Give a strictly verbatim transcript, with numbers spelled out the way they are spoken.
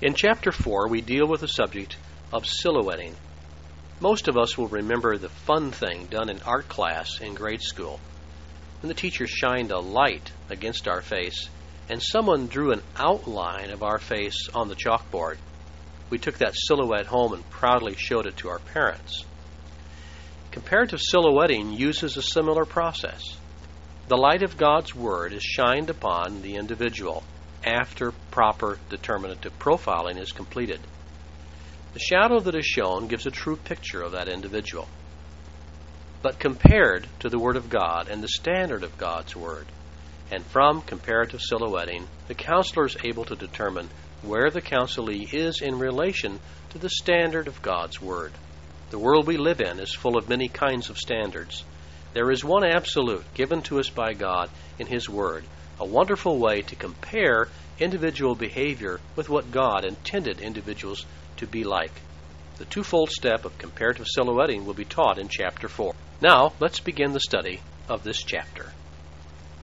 In Chapter four, we deal with the subject of silhouetting. Most of us will remember the fun thing done in art class in grade school, when the teacher shined a light against our face and someone drew an outline of our face on the chalkboard. We took that silhouette home and proudly showed it to our parents. Comparative silhouetting uses a similar process. The light of God's Word is shined upon the individual after proper determinative profiling is completed. The shadow that is shown gives a true picture of that individual. But compared to the Word of God and the standard of God's Word, and from comparative silhouetting, the counselor is able to determine where the counselee is in relation to the standard of God's Word. The world we live in is full of many kinds of standards. There is one absolute given to us by God in His Word, a wonderful way to compare individual behavior with what God intended individuals to be like. The twofold step of comparative silhouetting will be taught in Chapter four. Now, let's begin the study of this chapter.